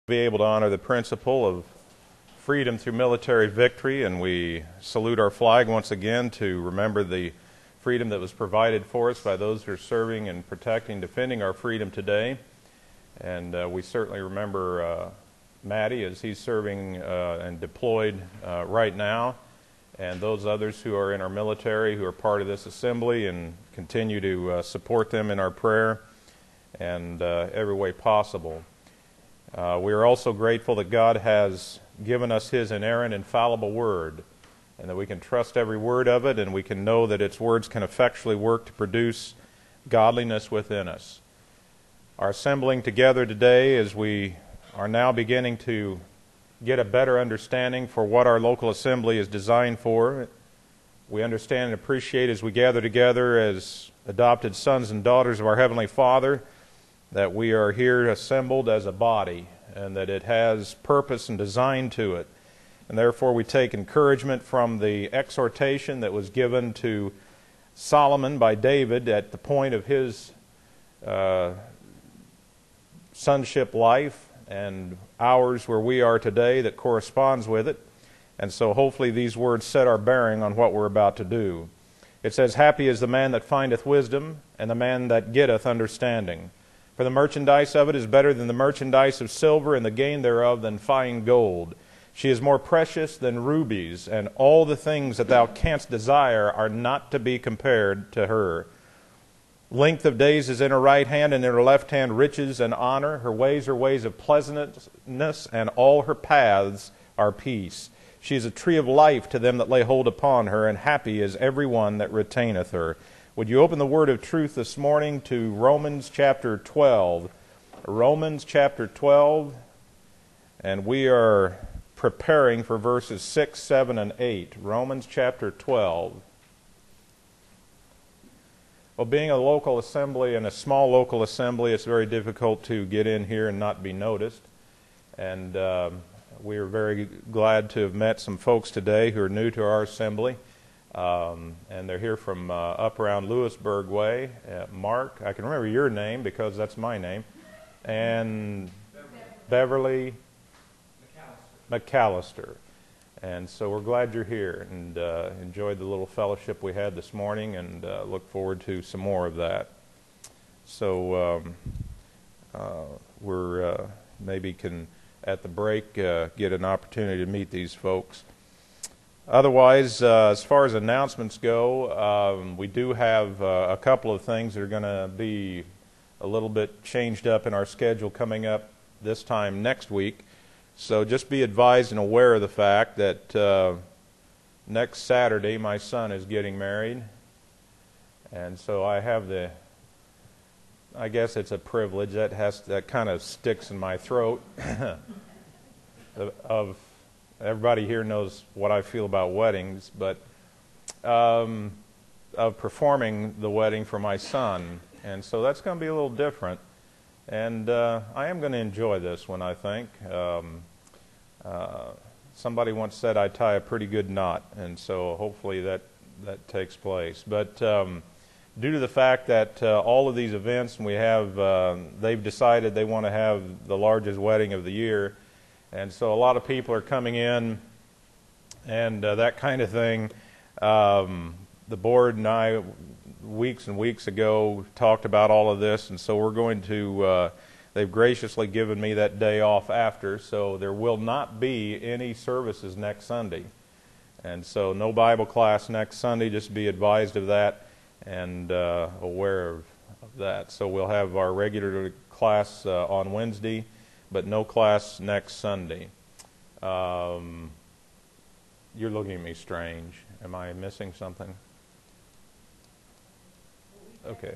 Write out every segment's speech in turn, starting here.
be able to honor the principle of freedom through military victory, and we salute our flag once again to remember the freedom that was provided for us by those who are serving and protecting, defending our freedom today. And we certainly remember Matty as he's serving and deployed right now, and those others who are in our military who are part of this assembly, and continue to support them in our prayer and every way possible. We are also grateful that God has given us His inerrant, infallible Word, and that we can trust every word of it, and we can know that its words can effectually work to produce godliness within us. Our assembling together today, as we are now beginning to get a better understanding for what our local assembly is designed for, we understand and appreciate as we gather together as adopted sons and daughters of our Heavenly Father that we are here assembled as a body, and that it has purpose and design to it. And therefore we take encouragement from the exhortation that was given to Solomon by David at the point of his sonship life, and ours where we are today that corresponds with it. And so hopefully these words set our bearing on what we're about to do. It says, "Happy is the man that findeth wisdom, and the man that getteth understanding. For the merchandise of it is better than the merchandise of silver, and the gain thereof than fine gold. She is more precious than rubies, and all the things that thou canst desire are not to be compared to her. Length of days is in her right hand, and in her left hand riches and honor. Her ways are ways of pleasantness, and all her paths are peace. She is a tree of life to them that lay hold upon her, and happy is every one that retaineth her." Would you open the word of truth this morning to Romans chapter 12. Romans chapter 12, and we are preparing for verses 6, 7, and 8. Romans chapter 12. Well, being a local assembly and a small local assembly, it's very difficult to get in here and not be noticed. And we are very glad to have met some folks today who are new to our assembly. And they're here from up around Lewisburg way. Mark, I can remember your name because that's my name. And Beverly McAllister. And so we're glad you're here, and enjoyed the little fellowship we had this morning, and look forward to some more of that. So we're maybe can, at the break, get an opportunity to meet these folks. Otherwise, as far as announcements go, we do have a couple of things that are going to be a little bit changed up in our schedule coming up this time next week. So just be advised and aware of the fact that next Saturday my son is getting married. And so I have I guess it's a privilege that kind of sticks in my throat of everybody here knows what I feel about weddings, but of performing the wedding for my son. And so that's going to be a little different. And I am going to enjoy this one, I think. Somebody once said I tie a pretty good knot, and so hopefully that takes place. But due to the fact that all of these events, and we have, they've decided they want to have the largest wedding of the year, and so a lot of people are coming in and that kind of thing. The board and I, weeks and weeks ago, talked about all of this, and so we're going to, they've graciously given me that day off after, so there will not be any services next Sunday. And so no Bible class next Sunday, just be advised of that and aware of that. So we'll have our regular class on Wednesday, but no class next Sunday. You're looking at me strange. Am I missing something? Okay.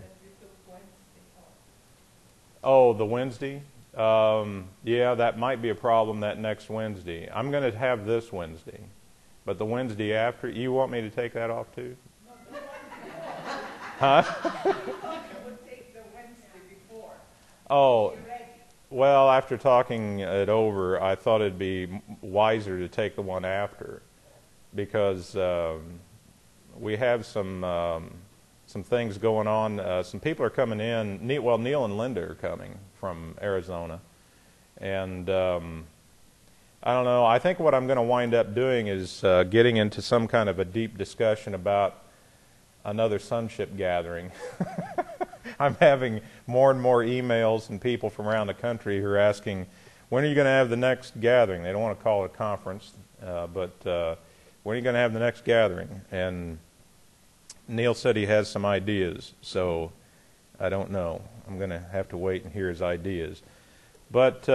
Oh, the Wednesday? Yeah, that might be a problem that next Wednesday. I'm going to have this Wednesday, but the Wednesday after, you want me to take that off too? Huh? Oh, well, after talking it over, I thought it'd be wiser to take the one after, because we have some things going on. Some people are coming in. Well, Neil and Linda are coming from Arizona, And I don't know. I think what I'm going to wind up doing is getting into some kind of a deep discussion about another sonship gathering. I'm having more and more emails and people from around the country who are asking, when are you going to have the next gathering? They don't want to call it a conference, but when are you going to have the next gathering? And Neil said he has some ideas, so I don't know. I'm going to have to wait and hear his ideas. But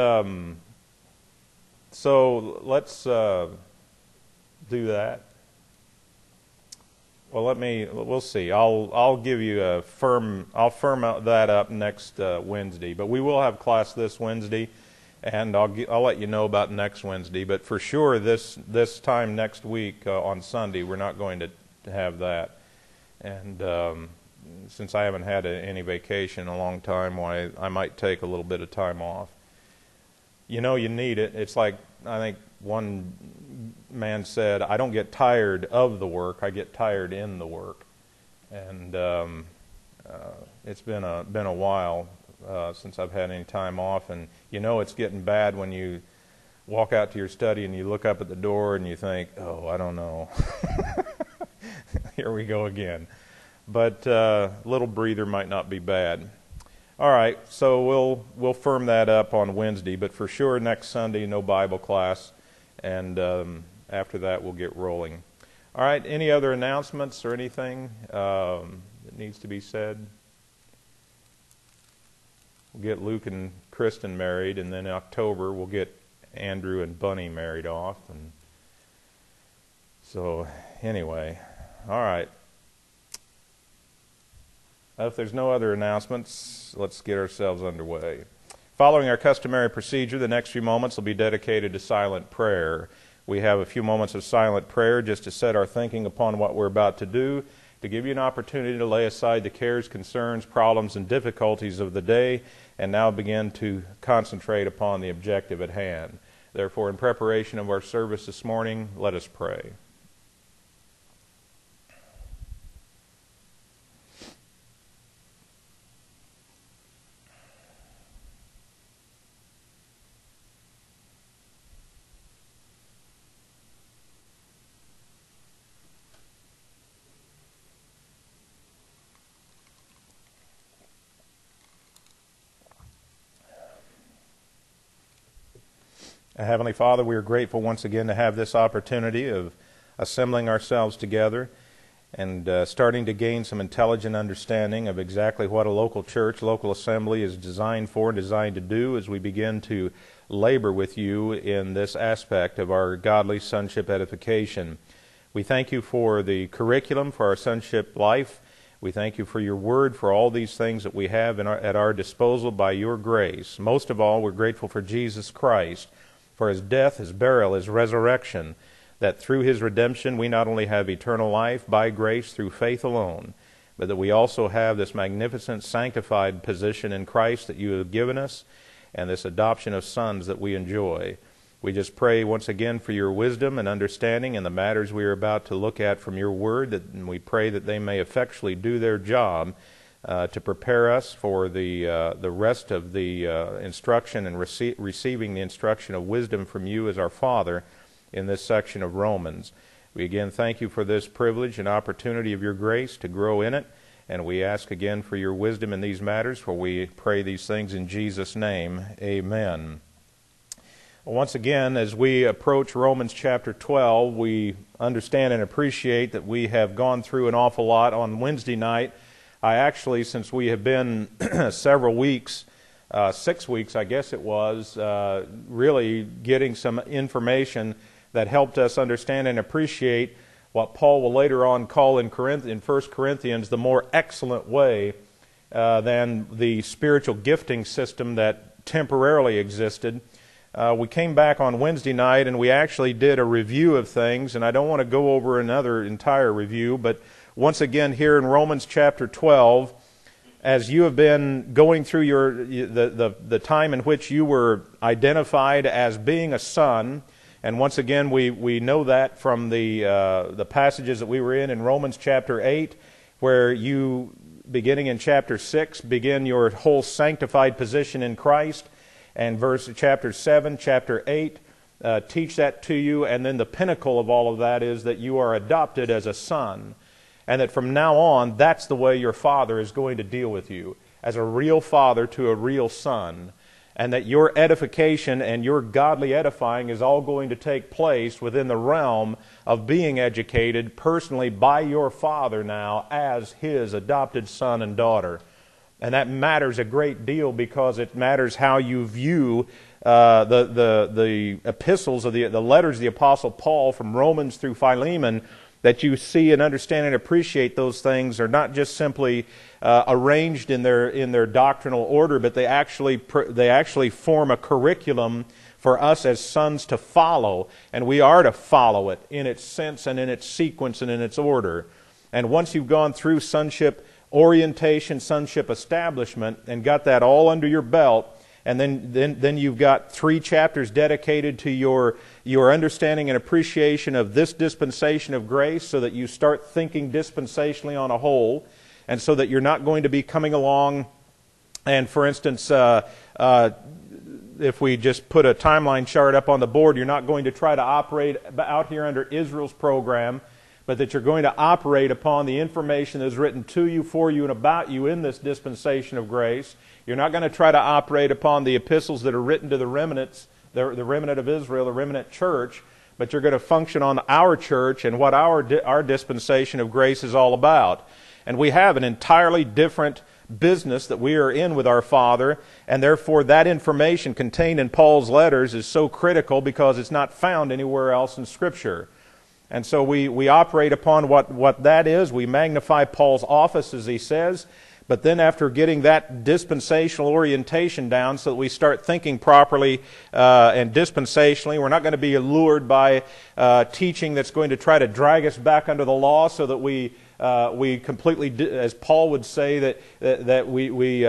so let's do that. Well, we'll see. I'll give you I'll firm that up next Wednesday. But we will have class this Wednesday, and I'll let you know about next Wednesday. But for sure, this time next week on Sunday, we're not going to have that. And since I haven't had any vacation in a long time, why I might take a little bit of time off. You know, you need it. It's like, I think one man said, I don't get tired of the work, I get tired in the work. And it's been a while since I've had any time off, and you know it's getting bad when you walk out to your study and you look up at the door and you think, oh, I don't know. Here we go again. But a little breather might not be bad. All right, so we'll firm that up on Wednesday, but for sure next Sunday, no Bible class, and after that we'll get rolling. All right, any other announcements or anything that needs to be said? We'll get Luke and Kristen married, and then in October we'll get Andrew and Bunny married off. And so anyway, all right. If there's no other announcements, let's get ourselves underway. Following our customary procedure, the next few moments will be dedicated to silent prayer. We have a few moments of silent prayer just to set our thinking upon what we're about to do, to give you an opportunity to lay aside the cares, concerns, problems, and difficulties of the day, and now begin to concentrate upon the objective at hand. Therefore, in preparation of our service this morning, let us pray. Heavenly Father, we are grateful once again to have this opportunity of assembling ourselves together and starting to gain some intelligent understanding of exactly what a local church, local assembly is designed for and designed to do as we begin to labor with you in this aspect of our godly sonship edification. We thank you for the curriculum for our sonship life. We thank you for your word, for all these things that we have at our disposal by your grace. Most of all, we're grateful for Jesus Christ, for his death, his burial, his resurrection, that through his redemption we not only have eternal life by grace through faith alone, but that we also have this magnificent sanctified position in Christ that you have given us, and this adoption of sons that we enjoy. We just pray once again for your wisdom and understanding in the matters we are about to look at from your word, and we pray that they may effectually do their job to prepare us for the rest of the instruction and receiving the instruction of wisdom from you as our Father in this section of Romans. We again thank you for this privilege and opportunity of your grace to grow in it, and we ask again for your wisdom in these matters, for we pray these things in Jesus' name. Amen. Once again, as we approach Romans chapter 12, we understand and appreciate that we have gone through an awful lot on Wednesday night. I actually, since we have been several weeks, 6 weeks I guess it was, really getting some information that helped us understand and appreciate what Paul will later on call in 1 Corinthians the more excellent way than the spiritual gifting system that temporarily existed. We came back on Wednesday night and we actually did a review of things, and I don't want to go over another entire review, but once again here in Romans chapter 12, as you have been going through the time in which you were identified as being a son, and once again we know that from the passages that we were in Romans chapter 8, where you, beginning in chapter 6, begin your whole sanctified position in Christ, and chapter 7, chapter 8 teach that to you, and then the pinnacle of all of that is that you are adopted as a son, and that from now on, that's the way your Father is going to deal with you, as a real father to a real son, and that your edification and your godly edifying is all going to take place within the realm of being educated personally by your Father now as His adopted son and daughter. And that matters a great deal because it matters how you view the epistles of the letters of the Apostle Paul from Romans through Philemon, that you see and understand and appreciate those things are not just simply arranged in their doctrinal order, but they actually form a curriculum for us as sons to follow, and we are to follow it in its sense and in its sequence and in its order. And once you've gone through sonship orientation, sonship establishment, and got that all under your belt, and then you've got 3 chapters dedicated to your understanding and appreciation of this dispensation of grace, so that you start thinking dispensationally on a whole, and so that you're not going to be coming along and, for instance, if we just put a timeline chart up on the board, you're not going to try to operate out here under Israel's program, but that you're going to operate upon the information that is written to you, for you, and about you in this dispensation of grace. You're not going to try to operate upon the epistles that are written to the remnants, the remnant of Israel, the remnant church, but you're going to function on our church and what our dispensation of grace is all about. And we have an entirely different business that we are in with our Father, and therefore that information contained in Paul's letters is so critical because it's not found anywhere else in Scripture. And so we operate upon what that is. We magnify Paul's office, as he says. But then after getting that dispensational orientation down so that we start thinking properly and dispensationally, we're not going to be allured by teaching that's going to try to drag us back under the law so that we completely, as Paul would say, that we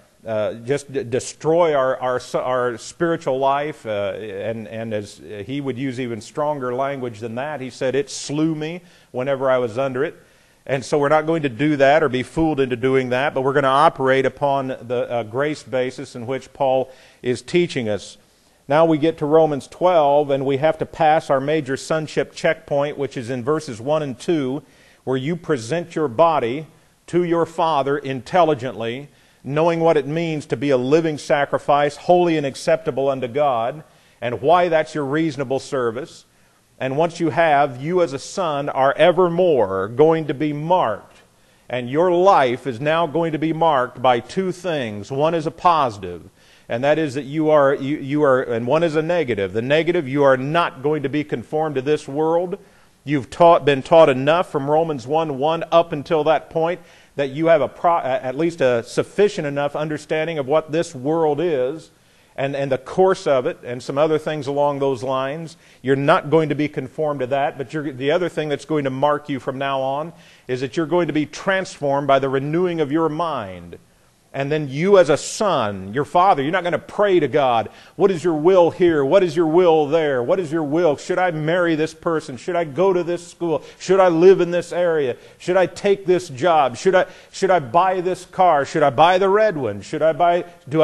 just destroy our spiritual life, and as he would use even stronger language than that, he said, it slew me whenever I was under it. And so we're not going to do that or be fooled into doing that, but we're going to operate upon the grace basis in which Paul is teaching us. Now we get to Romans 12, and we have to pass our major sonship checkpoint, which is in verses 1 and 2, where you present your body to your Father intelligently, knowing what it means to be a living sacrifice, holy and acceptable unto God, and why that's your reasonable service. And once you have, you as a son are evermore going to be marked. And your life is now going to be marked by 2 things. One is a positive, and that is that you are, and one is a negative. The negative, you are not going to be conformed to this world. You've been taught enough from Romans 1:1 up until that point that you have at least a sufficient enough understanding of what this world is, and the course of it, and some other things along those lines. You're not going to be conformed to that, but the other thing that's going to mark you from now on is that you're going to be transformed by the renewing of your mind. And then you as a son, your Father, you're not going to pray to God, what is your will here? What is your will there? What is your will? Should I marry this person? Should I go to this school? Should I live in this area? Should I take this job? Should I buy this car? Should I buy the red one? Should I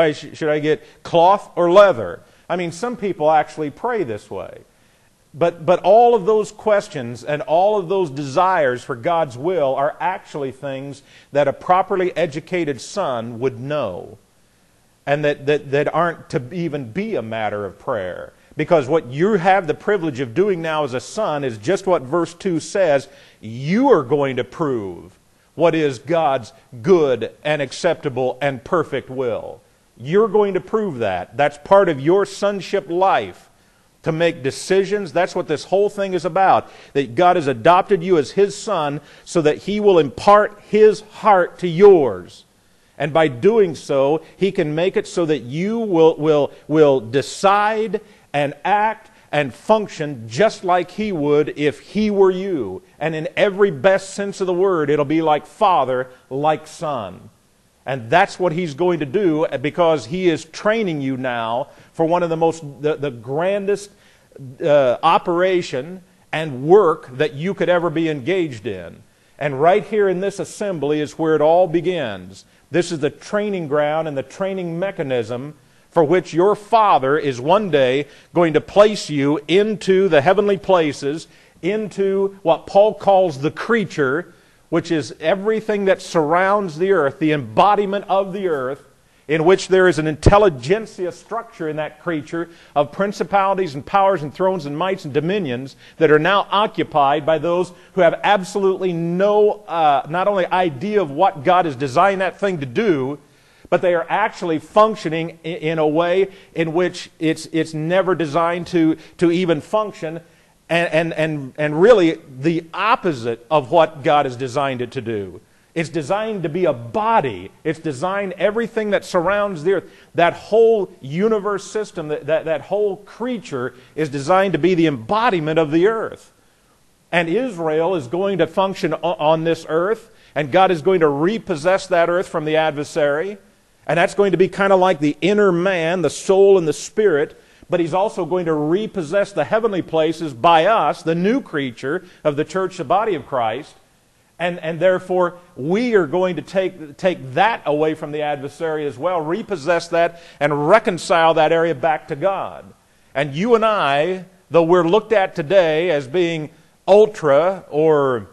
get cloth or leather? I mean, some people actually pray this way. But all of those questions and all of those desires for God's will are actually things that a properly educated son would know, and that aren't to even be a matter of prayer. Because what you have the privilege of doing now as a son is just what verse 2 says. You are going to prove what is God's good and acceptable and perfect will. You're going to prove that. That's part of your sonship life. To make decisions. That's what this whole thing is about. That God has adopted you as His son so that He will impart His heart to yours. And by doing so, He can make it so that you will decide and act and function just like He would if He were you. And in every best sense of the word, it'll be like Father, like Son. And that's what He's going to do, because He is training you now for one of the grandest operation and work that you could ever be engaged in. And right here in this assembly is where it all begins. This is the training ground and the training mechanism for which your Father is one day going to place you into the heavenly places, into what Paul calls the creature, which is everything that surrounds the earth, the embodiment of the earth, in which there is an intelligentsia structure in that creature of principalities and powers and thrones and mights and dominions that are now occupied by those who have absolutely no, not only idea of what God has designed that thing to do, but they are actually functioning in a way in which it's never designed to even function, and really the opposite of what God has designed it to do. It's designed to be a body. It's designed, everything that surrounds the earth, that whole universe system, that whole creature is designed to be the embodiment of the earth. And Israel is going to function on this earth, and God is going to repossess that earth from the adversary. And that's going to be kind of like the inner man, the soul and the spirit. But He's also going to repossess the heavenly places by us, the new creature of the church, the body of Christ. And therefore, we are going to take that away from the adversary as well, repossess that, and reconcile that area back to God. And you and I, though we're looked at today as being ultra or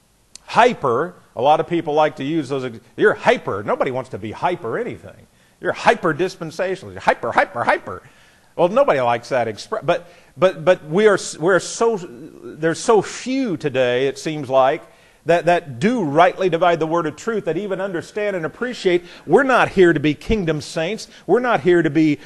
hyper, a lot of people like to use those. You're hyper. Nobody wants to be hyper anything. You're hyper dispensational. You're hyper. Well, nobody likes that expression. But we're so, there's so few today, it seems like, that do rightly divide the word of truth, that even understand and appreciate we're not here to be kingdom saints. We're not here to be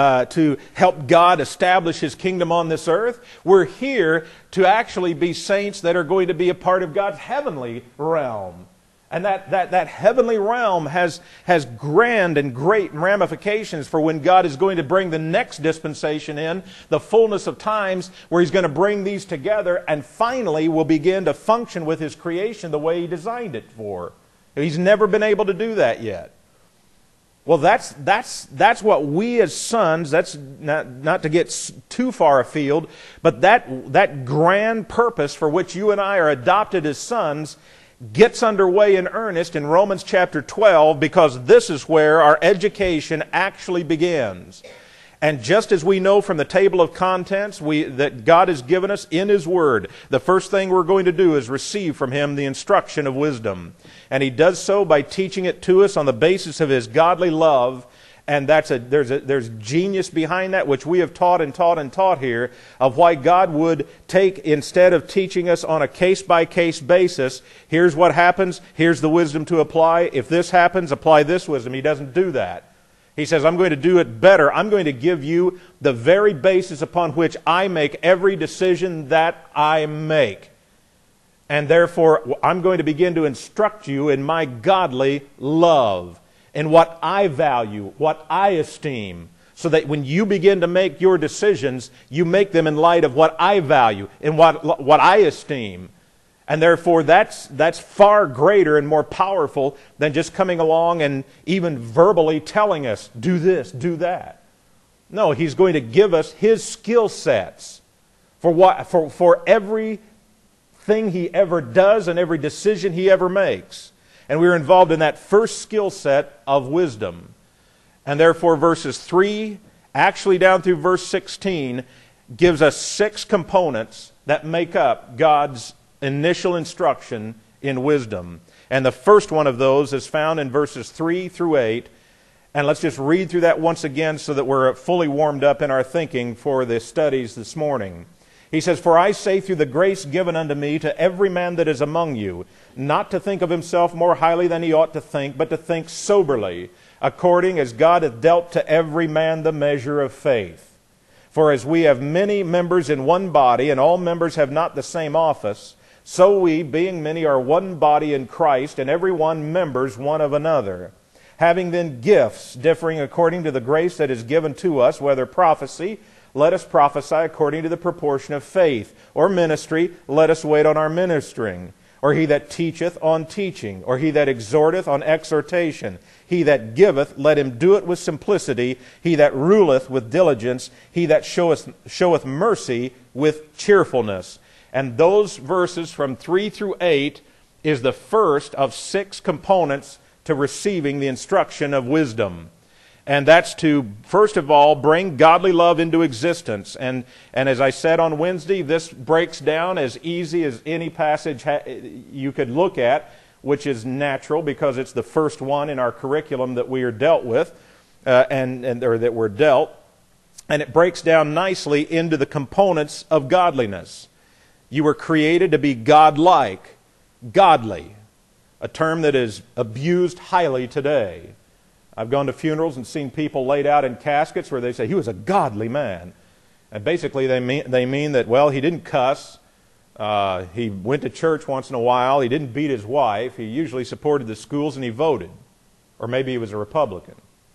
to help God establish His kingdom on this earth. We're here to actually be saints that are going to be a part of God's heavenly realm. And that heavenly realm has grand and great ramifications for when God is going to bring the next dispensation in, the fullness of times, where He's going to bring these together and finally will begin to function with His creation the way He designed it for. He's never been able to do that yet. Well, that's what we as sons, that's not to get too far afield, but that grand purpose for which you and I are adopted as sons gets underway in earnest in Romans chapter 12, because this is where our education actually begins. And just as we know from the table of contents that God has given us in His Word, the first thing we're going to do is receive from Him the instruction of wisdom. And He does so by teaching it to us on the basis of His godly love. And there's genius behind that, which we have taught here, of why God would take, instead of teaching us on a case-by-case basis, here's what happens, here's the wisdom to apply, if this happens, apply this wisdom. He doesn't do that. He says, I'm going to do it better. I'm going to give you the very basis upon which I make every decision that I make. And therefore, I'm going to begin to instruct you in my godly love, and what I value, what I esteem, so that when you begin to make your decisions, you make them in light of what I value and what I esteem. And therefore, that's far greater and more powerful than just coming along and even verbally telling us, do this, do that. No, He's going to give us His skill sets for everything He ever does and every decision He ever makes. And we are involved in that first skill set of wisdom. And therefore, verses 3, actually down through verse 16, gives us 6 components that make up God's initial instruction in wisdom. And the first one of those is found in verses 3 through 8. And let's just read through that once again so that we're fully warmed up in our thinking for the studies this morning. He says, For I say through the grace given unto me to every man that is among you, not to think of himself more highly than he ought to think, but to think soberly, according as God hath dealt to every man the measure of faith. For as we have many members in one body, and all members have not the same office, so we, being many, are one body in Christ, and every one members one of another. Having then gifts differing according to the grace that is given to us, whether prophecy, let us prophesy according to the proportion of faith. Or ministry, let us wait on our ministering. Or he that teacheth on teaching. Or he that exhorteth on exhortation. He that giveth, let him do it with simplicity. He that ruleth with diligence. He that showeth mercy with cheerfulness. And those verses from 3 through 8 is the first of 6 components to receiving the instruction of wisdom. And that's to, first of all, bring godly love into existence. And as I said on Wednesday, this breaks down as easy as any passage you could look at, which is natural because it's the first one in our curriculum that we are dealt with, or that we're dealt. And it breaks down nicely into the components of godliness. You were created to be godlike, godly, a term that is abused highly today. I've gone to funerals and seen people laid out in caskets where they say, he was a godly man. And basically they mean that, well, he didn't cuss. He went to church once in a while. He didn't beat his wife. He usually supported the schools and he voted. Or maybe he was a Republican.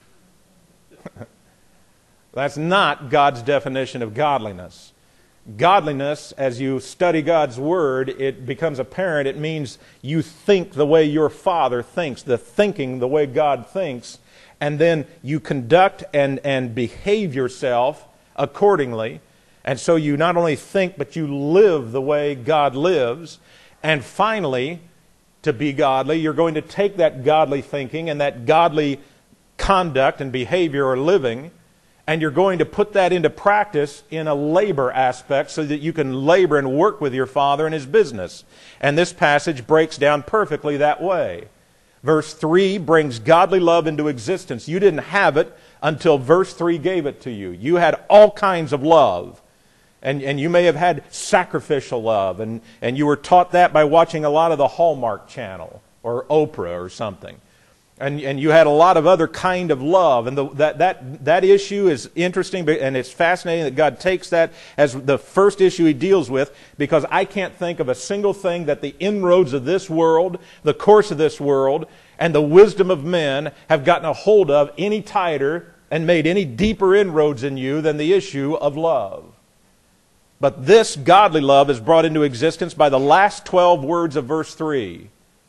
That's not God's definition of godliness. Godliness, as you study God's Word, it becomes apparent. It means you think the way your Father thinks, the thinking the way God thinks, and then you conduct and behave yourself accordingly. And so you not only think, but you live the way God lives. And finally, to be godly, you're going to take that godly thinking and that godly conduct and behavior or living, and you're going to put that into practice in a labor aspect so that you can labor and work with your Father in His business. And this passage breaks down perfectly that way. Verse 3 brings godly love into existence. You didn't have it until verse 3 gave it to you. You had all kinds of love. And you may have had sacrificial love. And you were taught that by watching a lot of the Hallmark Channel or Oprah or something. And you had a lot of other kind of love. And that issue is interesting, and it's fascinating that God takes that as the first issue He deals with, because I can't think of a single thing that the inroads of this world, the course of this world, and the wisdom of men have gotten a hold of any tighter and made any deeper inroads in you than the issue of love. But this godly love is brought into existence by the last 12 words of verse 3.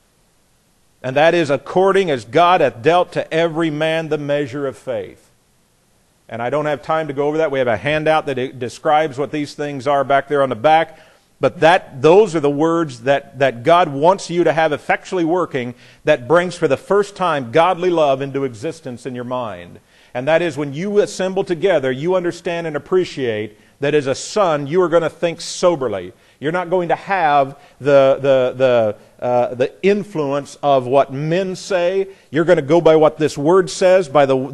And that is, according as God hath dealt to every man the measure of faith. And I don't have time to go over that. We have a handout that describes what these things are back there on the back. But those are the words that God wants you to have effectually working, that brings for the first time godly love into existence in your mind. And that is, when you assemble together, you understand and appreciate that as a son, you are going to think soberly. You're not going to have the influence of what men say. You're going to go by what this Word says, by the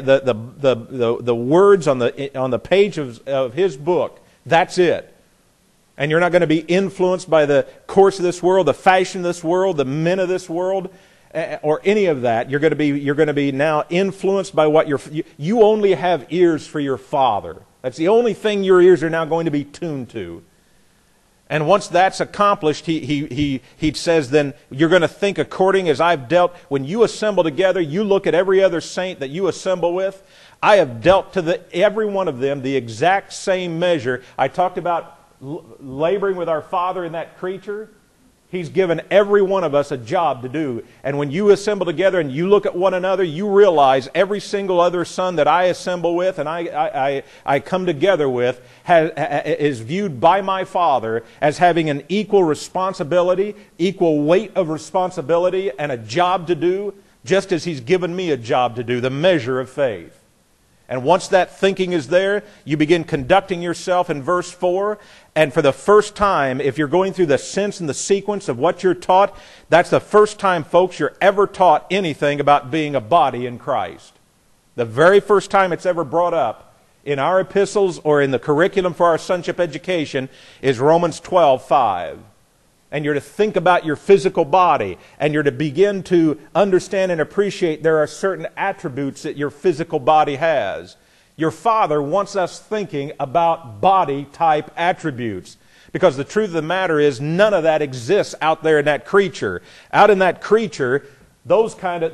words on the page of His book. That's it. And you're not going to be influenced by the course of this world, the fashion of this world, the men of this world, or any of that. You're going to be now influenced by what you only have ears for your Father. That's the only thing your ears are now going to be tuned to. And once that's accomplished, he says, then you're going to think according as I've dealt. When you assemble together, you look at every other saint that you assemble with. I have dealt to every one of them the exact same measure. I talked about laboring with our Father in that creature. He's given every one of us a job to do. And when you assemble together and you look at one another, you realize every single other son that I assemble with and I come together with is viewed by my Father as having an equal responsibility, equal weight of responsibility, and a job to do, just as He's given me a job to do, the measure of faith. And once that thinking is there, you begin conducting yourself in verse 4. And for the first time, if you're going through the sense and the sequence of what you're taught, that's the first time, folks, you're ever taught anything about being a body in Christ. The very first time it's ever brought up in our epistles or in the curriculum for our sonship education is Romans 12:5. And you're to think about your physical body, and you're to begin to understand and appreciate there are certain attributes that your physical body has. Your Father wants us thinking about body-type attributes, because the truth of the matter is none of that exists out there in that creature. Out in that creature, those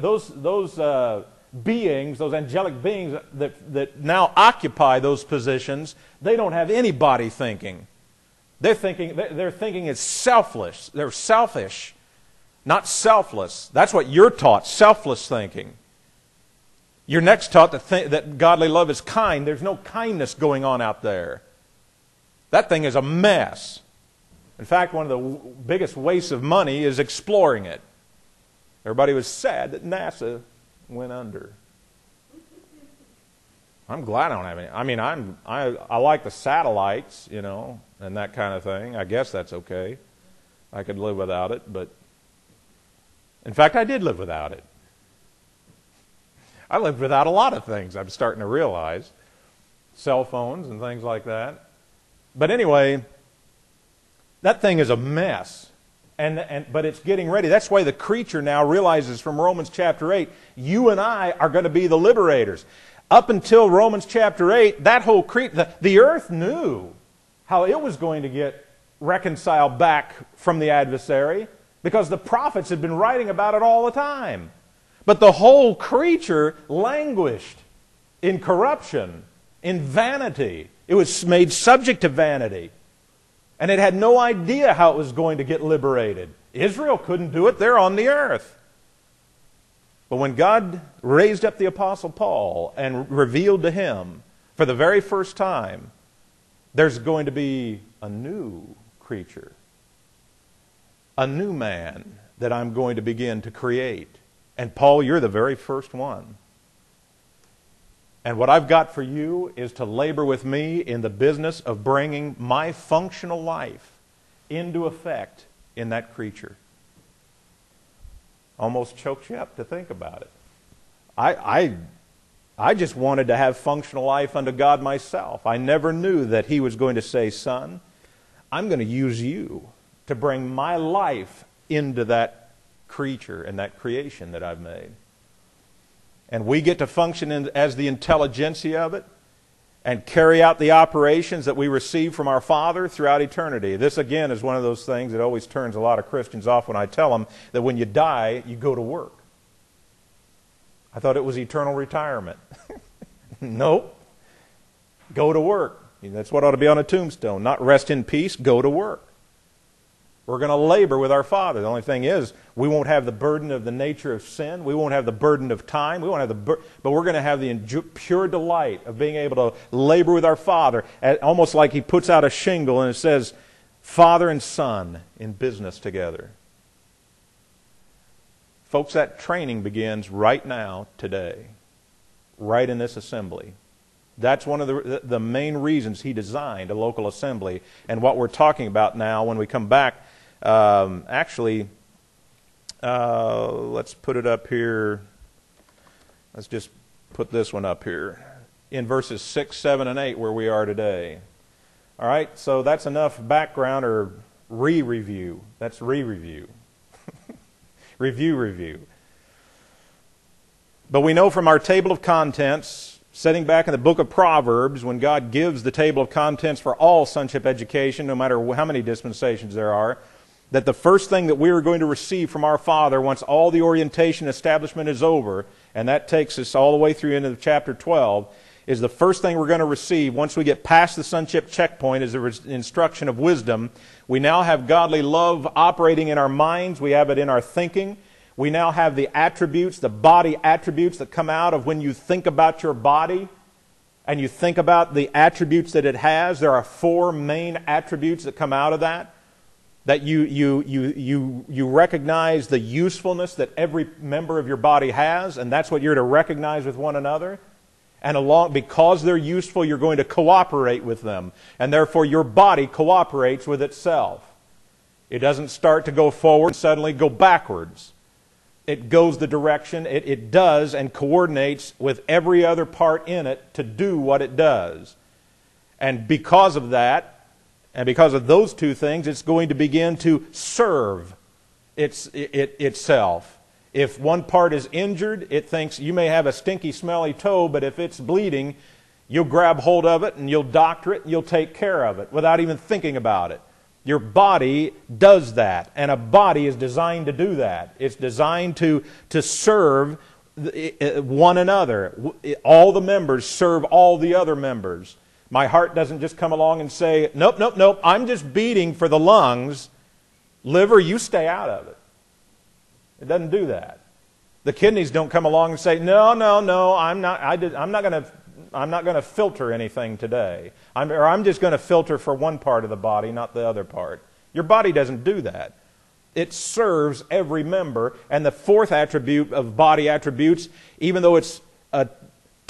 beings, those angelic beings that now occupy those positions, they don't have any body thinking. Their thinking is selfless. They're selfish, not selfless. That's what you're taught, selfless thinking. You're next taught that godly love is kind. There's no kindness going on out there. That thing is a mess. In fact, one of the biggest wastes of money is exploring it. Everybody was sad that NASA went under. I'm glad I don't have any. I mean, I like the satellites, and that kind of thing. I guess that's okay. I could live without it, but in fact, I did live without it. I lived without a lot of things, I'm starting to realize. Cell phones and things like that. But anyway, that thing is a mess. But it's getting ready. That's why the creature now realizes from Romans chapter 8, you and I are going to be the liberators. Up until Romans chapter 8, that whole the earth knew how it was going to get reconciled back from the adversary because the prophets had been writing about it all the time. But the whole creature languished in corruption, in vanity. It was made subject to vanity. And it had no idea how it was going to get liberated. Israel couldn't do it. They're on the earth. But when God raised up the Apostle Paul and revealed to him for the very first time, there's going to be a new creature, a new man that I'm going to begin to create. And Paul, you're the very first one. And what I've got for you is to labor with me in the business of bringing my functional life into effect in that creature. Almost chokes you up to think about it. I just wanted to have functional life unto God myself. I never knew that He was going to say, son, I'm going to use you to bring my life into that creature and that creation that I've made. And we get to function as the intelligentsia of it and carry out the operations that we receive from our Father throughout eternity. This, again, is one of those things that always turns a lot of Christians off when I tell them that when you die, you go to work. I thought it was eternal retirement. Nope. Go to work. That's what ought to be on a tombstone. Not rest in peace, go to work. We're going to labor with our Father. The only thing is, we won't have the burden of the nature of sin. We won't have the burden of time. We won't have but we're going to have the pure delight of being able to labor with our Father, almost like He puts out a shingle and it says, Father and Son in business together. Folks, that training begins right now, today, right in this assembly. That's one of the main reasons He designed a local assembly. And what we're talking about now when we come back, let's put it up here. Let's just put this one up here. In verses 6, 7, and 8 where we are today. All right, so that's enough background or re-review. That's re-review. Review. But we know from our table of contents, sitting back in the book of Proverbs, when God gives the table of contents for all sonship education, no matter how many dispensations there are, that the first thing that we are going to receive from our Father once all the orientation establishment is over, and that takes us all the way through into chapter 12, is the first thing we're going to receive once we get past the sonship checkpoint is the instruction of wisdom. We now have godly love operating in our minds. We have it in our thinking. We now have the attributes, the body attributes that come out of when you think about your body and you think about the attributes that it has. There are 4 main attributes that come out of that. That you recognize the usefulness that every member of your body has, and that's what you're to recognize with one another. And because they're useful, you're going to cooperate with them. And therefore, your body cooperates with itself. It doesn't start to go forward and suddenly go backwards. It goes the direction it does and coordinates with every other part in it to do what it does. And because of that, and because of those 2 things, it's going to begin to serve itself. If one part is injured, it thinks you may have a stinky, smelly toe, but if it's bleeding, you'll grab hold of it and you'll doctor it and you'll take care of it without even thinking about it. Your body does that, and a body is designed to do that. It's designed to serve one another. All the members serve all the other members. My heart doesn't just come along and say, nope, I'm just beating for the lungs. Liver, you stay out of it. It doesn't do that. The kidneys don't come along and say, no, I'm not going to filter anything today. I'm just going to filter for one part of the body, not the other part. Your body doesn't do that. It serves every member. And the 4th attribute of body attributes, even though it's a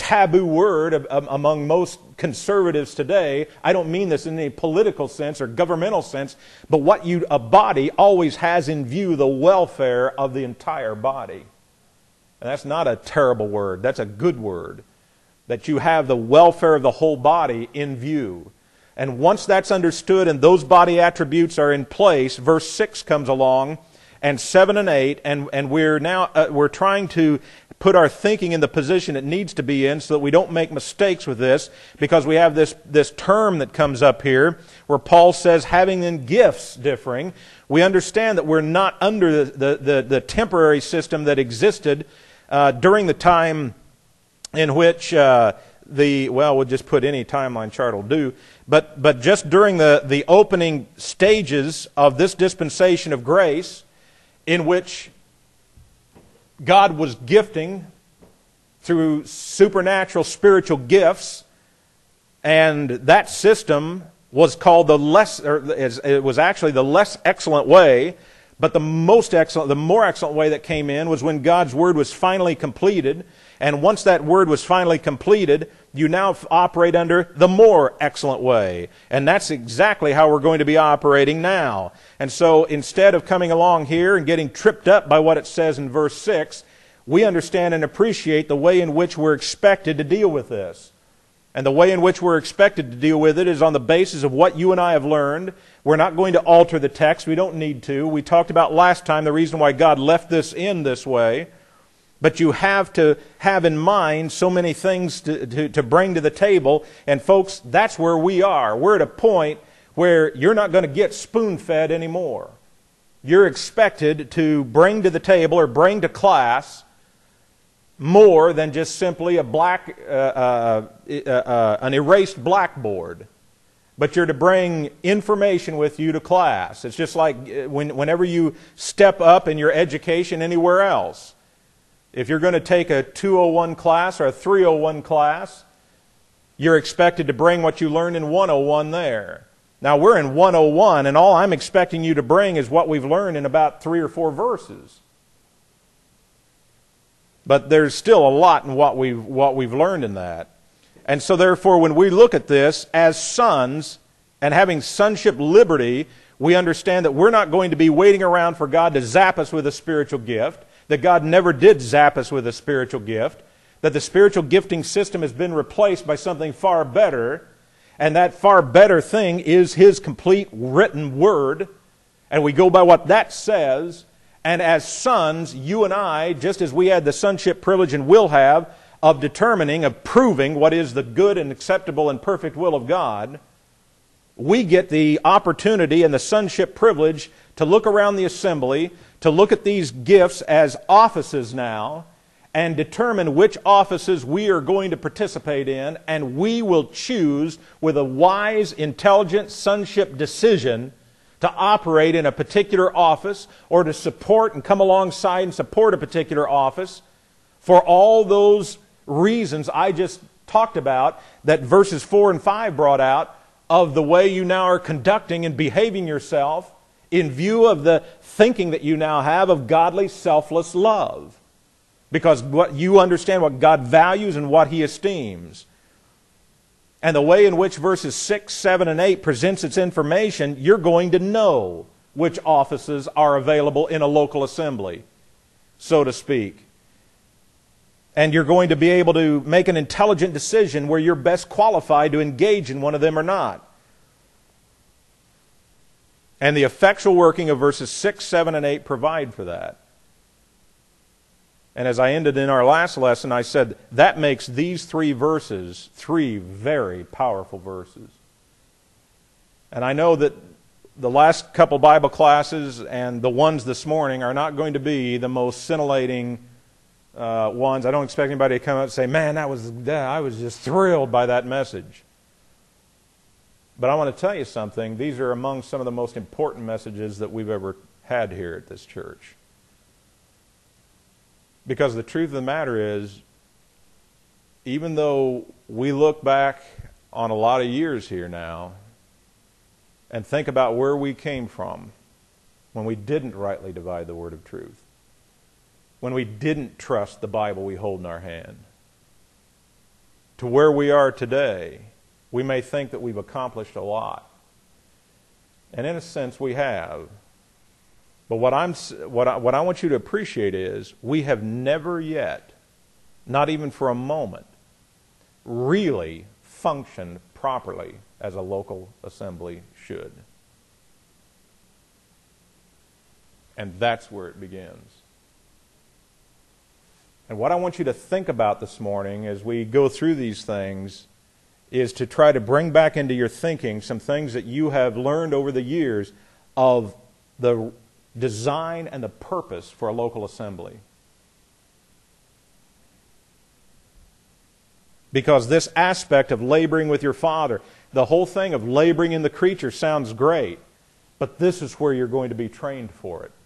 taboo word among most conservatives today. I don't mean this in any political sense or governmental sense, but a body always has in view the welfare of the entire body. And that's not a terrible word. That's a good word. That you have the welfare of the whole body in view. And once that's understood and those body attributes are in place, verse 6 comes along, and 7 and 8, and we're trying to put our thinking in the position it needs to be in so that we don't make mistakes with this, because we have this term that comes up here where Paul says, having in gifts differing. We understand that we're not under the temporary system that existed during the time in which we'll just put any timeline chart will do, but just during the opening stages of this dispensation of grace, in which God was gifting through supernatural spiritual gifts, and that system was called it was actually the less excellent way, but the more excellent way that came in was when God's Word was finally completed. And once that Word was finally completed, you now operate under the more excellent way. And that's exactly how we're going to be operating now. And so instead of coming along here and getting tripped up by what it says in verse 6, we understand and appreciate the way in which we're expected to deal with this. And the way in which we're expected to deal with it is on the basis of what you and I have learned. We're not going to alter the text. We don't need to. We talked about last time the reason why God left this in this way. But you have to have in mind so many things to bring to the table. And folks, that's where we are. We're at a point where you're not going to get spoon-fed anymore. You're expected to bring to the table or bring to class more than just simply an erased blackboard. But you're to bring information with you to class. It's just like whenever you step up in your education anywhere else. If you're going to take a 201 class or a 301 class, you're expected to bring what you learned in 101 there. Now we're in 101, and all I'm expecting you to bring is what we've learned in about 3 or 4 verses. But there's still a lot in what we've learned in that. And so therefore, when we look at this as sons and having sonship liberty, we understand that we're not going to be waiting around for God to zap us with a spiritual gift, that God never did zap us with a spiritual gift, that the spiritual gifting system has been replaced by something far better, and that far better thing is His complete written Word, and we go by what that says. And as sons, you and I, just as we had the sonship privilege and will have of determining, of proving what is the good and acceptable and perfect will of God, we get the opportunity and the sonship privilege to look around the assembly, to look at these gifts as offices now, and determine which offices we are going to participate in, and we will choose with a wise, intelligent sonship decision to operate in a particular office or to support and come alongside and support a particular office for all those reasons I just talked about that verses 4 and 5 brought out of the way you now are conducting and behaving yourself in view of the thinking that you now have of godly, selfless love. Because what you understand what God values and what He esteems. And the way in which verses 6, 7, and 8 presents its information, you're going to know which offices are available in a local assembly, so to speak. And you're going to be able to make an intelligent decision where you're best qualified to engage in one of them or not. And the effectual working of verses 6, 7, and 8 provide for that. And as I ended in our last lesson, I said that makes these 3 verses 3 very powerful verses. And I know that the last couple Bible classes and the ones this morning are not going to be the most scintillating ones. I don't expect anybody to come up and say, man, I was just thrilled by that message. But I want to tell you something. These are among some of the most important messages that we've ever had here at this church. Because the truth of the matter is, even though we look back on a lot of years here now and think about where we came from when we didn't rightly divide the word of truth, when we didn't trust the Bible we hold in our hand, to where we are today, we may think that we've accomplished a lot. And in a sense, we have. But what I want you to appreciate is we have never yet, not even for a moment, really functioned properly as a local assembly should. And that's where it begins. And what I want you to think about this morning as we go through these things is to try to bring back into your thinking some things that you have learned over the years of the design and the purpose for a local assembly. Because this aspect of laboring with your Father, the whole thing of laboring in the creature sounds great, but this is where you're going to be trained for it.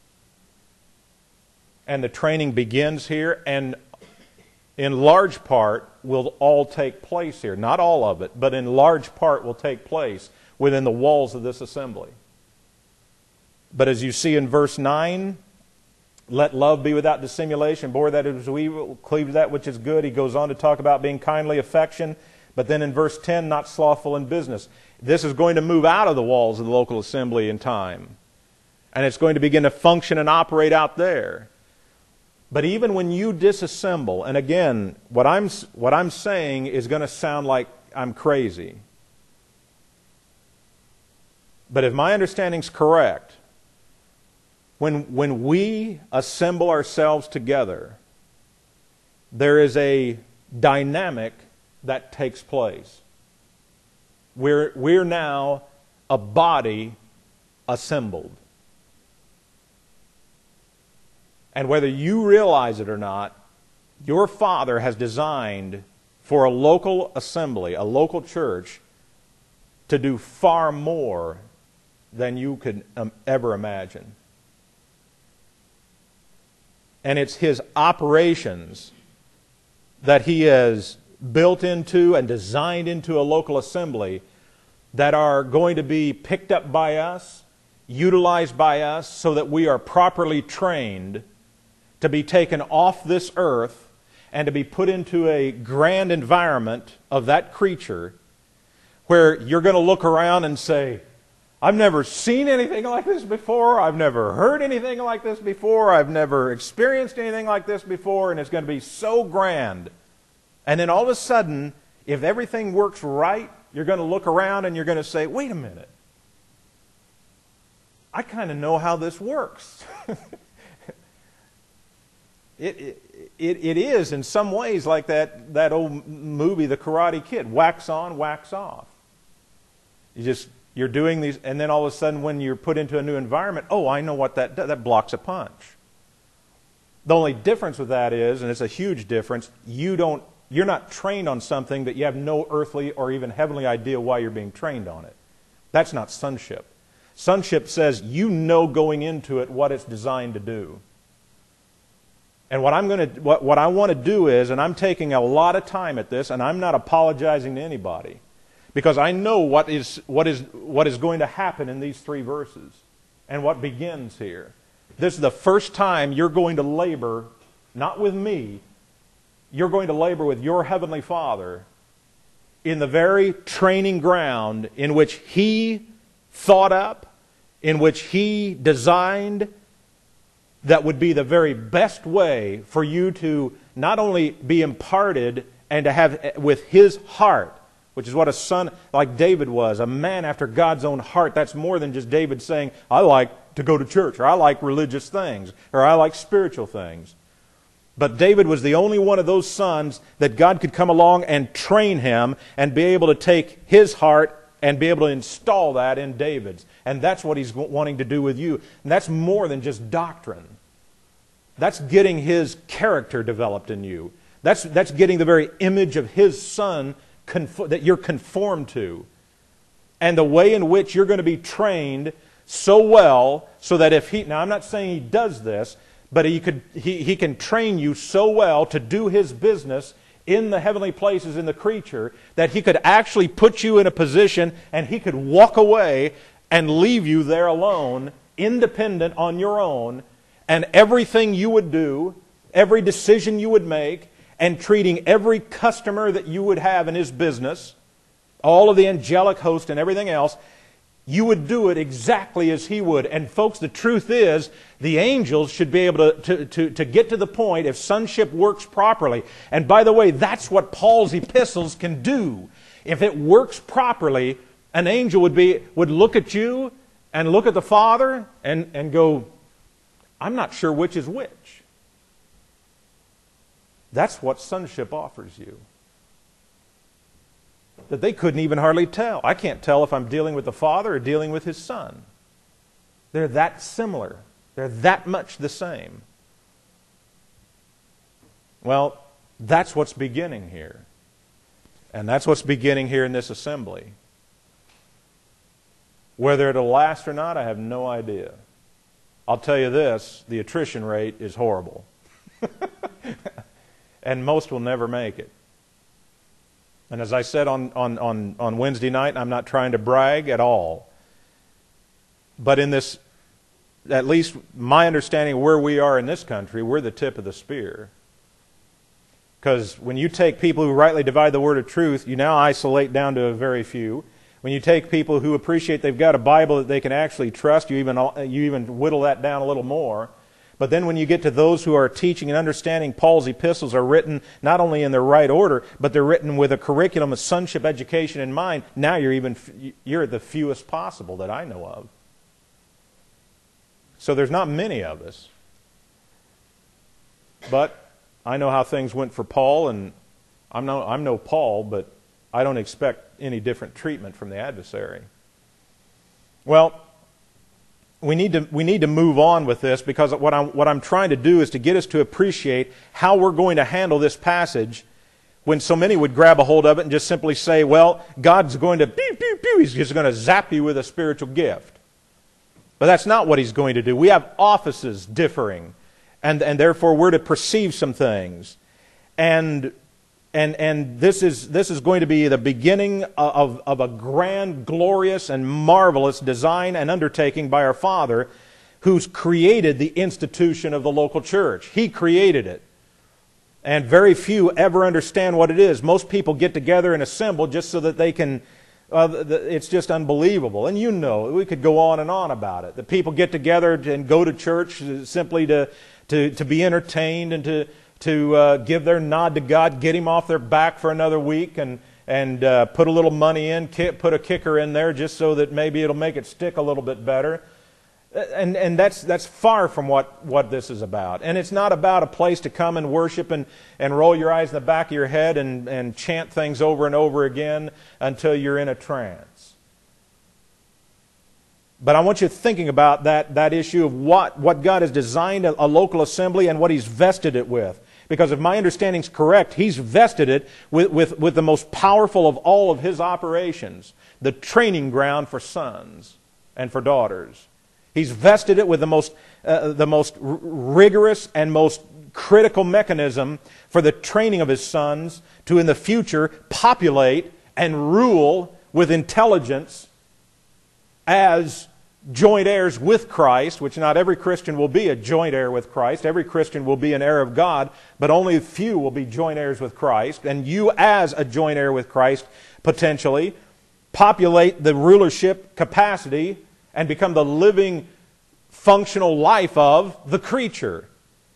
And the training begins here, and in large part will all take place here. Not all of it, but in large part will take place within the walls of this assembly. But as you see in verse 9, let love be without dissimulation, bore that which is evil, cleave to that which is good. He goes on to talk about being kindly affection. But then in verse 10, not slothful in business. This is going to move out of the walls of the local assembly in time. And it's going to begin to function and operate out there. But even when you disassemble, and again, what I'm saying is going to sound like I'm crazy. But if my understanding's correct, when we assemble ourselves together, there is a dynamic that takes place. We're now a body assembled. And whether you realize it or not, your Father has designed for a local assembly, a local church, to do far more than you could ever imagine. And it's His operations that He has built into and designed into a local assembly that are going to be picked up by us, utilized by us, so that we are properly trained to be taken off this earth and to be put into a grand environment of that creature where you're going to look around and say, I've never seen anything like this before, I've never heard anything like this before, I've never experienced anything like this before, and it's going to be so grand. And then all of a sudden, if everything works right, you're going to look around and you're going to say, wait a minute, I kind of know how this works. It is in some ways like that old movie, The Karate Kid, wax on, wax off. You're doing these, and then all of a sudden when you're put into a new environment, oh, I know what that blocks a punch. The only difference with that is, and it's a huge difference, you're not trained on something that you have no earthly or even heavenly idea why you're being trained on it. That's not sonship. Sonship says you know going into it what it's designed to do. And what I want to do is, and I'm taking a lot of time at this, and I'm not apologizing to anybody, because I know what is going to happen in these 3 verses, and what begins here. This is the first time you're going to labor, not with me, you're going to labor with your Heavenly Father in the very training ground in which He thought up, in which He designed, that would be the very best way for you to not only be imparted and to have with His heart, which is what a son like David was, a man after God's own heart. That's more than just David saying, I like to go to church, or I like religious things, or I like spiritual things. But David was the only one of those sons that God could come along and train him and be able to take his heart and be able to install that in David's. And that's what He's wanting to do with you. And that's more than just doctrine. That's getting His character developed in you. That's getting the very image of His Son that you're conformed to. And the way in which you're going to be trained so well so that if He... Now, I'm not saying He does this, but He can train you so well to do His business in the heavenly places in the creature that He could actually put you in a position and He could walk away and leave you there alone, independent on your own, and everything you would do, every decision you would make, and treating every customer that you would have in His business, all of the angelic host and everything else, you would do it exactly as He would. And folks, the truth is, the angels should be able to get to the point if sonship works properly. And by the way, that's what Paul's epistles can do. If it works properly, an angel would look at you and look at the Father and go, I'm not sure which is which. That's what sonship offers you. That they couldn't even hardly tell. I can't tell if I'm dealing with the Father or dealing with His Son. They're that similar. They're that much the same. Well, that's what's beginning here. And that's what's beginning here in this assembly. Whether it'll last or not, I have no idea. I'll tell you this, the attrition rate is horrible. And most will never make it. And as I said on Wednesday night, I'm not trying to brag at all. But in this, at least my understanding of where we are in this country, we're the tip of the spear. Because when you take people who rightly divide the word of truth, you now isolate down to a very few. When you take people who appreciate they've got a Bible that they can actually trust, you even whittle that down a little more. But then when you get to those who are teaching and understanding Paul's epistles are written not only in the right order, but they're written with a curriculum of sonship education in mind, now you're the fewest possible that I know of. So there's not many of us. But I know how things went for Paul, and I'm no Paul, but I don't expect any different treatment from the adversary. Well, we need to move on with this, because what I'm trying to do is to get us to appreciate how we're going to handle this passage when so many would grab a hold of it and just simply say, well, God's going to pew, pew, pew, He's just going to zap you with a spiritual gift. But that's not what He's going to do. We have offices differing, and therefore we're to perceive some things. And this is going to be the beginning of a grand, glorious, and marvelous design and undertaking by our Father, who's created the institution of the local church. He created it. And very few ever understand what it is. Most people get together and assemble just so that they can... it's just unbelievable. And you know, we could go on and on about it. The people get together and go to church simply to be entertained and to give their nod to God, get Him off their back for another week, and put a little money in, put a kicker in there just so that maybe it'll make it stick a little bit better. And that's far from what this is about. And it's not about a place to come and worship and roll your eyes in the back of your head and chant things over and over again until you're in a trance. But I want you thinking about that issue of what God has designed a local assembly and what He's vested it with. Because if my understanding is correct, He's vested it with the most powerful of all of His operations, the training ground for sons and for daughters. He's vested it with the most rigorous and most critical mechanism for the training of His sons to, in the future, populate and rule with intelligence as joint heirs with Christ, which not every Christian will be a joint heir with Christ. Every Christian will be an heir of God, but only a few will be joint heirs with Christ. And you, as a joint heir with Christ, potentially, populate the rulership capacity and become the living, functional life of the creature.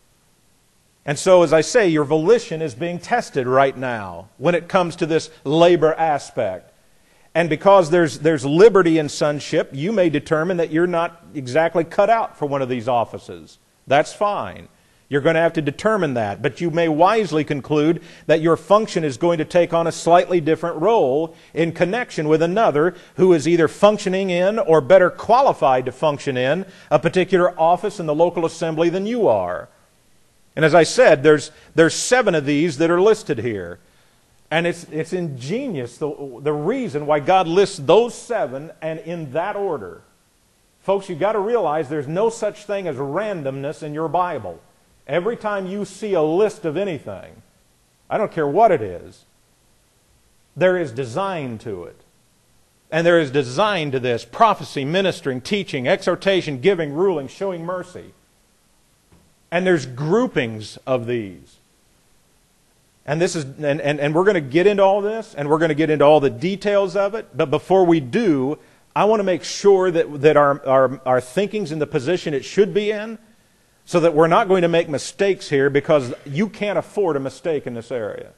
And so, as I say, your volition is being tested right now when it comes to this labor aspect. And because there's liberty in sonship, you may determine that you're not exactly cut out for one of these offices. That's fine. You're going to have to determine that. But you may wisely conclude that your function is going to take on a slightly different role in connection with another who is either functioning in or better qualified to function in a particular office in the local assembly than you are. And as I said, there's 7 of these that are listed here. And it's ingenious, the reason why God lists those 7 and in that order. Folks, you've got to realize there's no such thing as randomness in your Bible. Every time you see a list of anything, I don't care what it is, there is design to it. And there is design to this: prophecy, ministering, teaching, exhortation, giving, ruling, showing mercy. And there's groupings of these. And this is, and we're going to get into all this, and we're going to get into all the details of it. But before we do, I want to make sure that our thinking's in the position it should be in, so that we're not going to make mistakes here, because you can't afford a mistake in this area.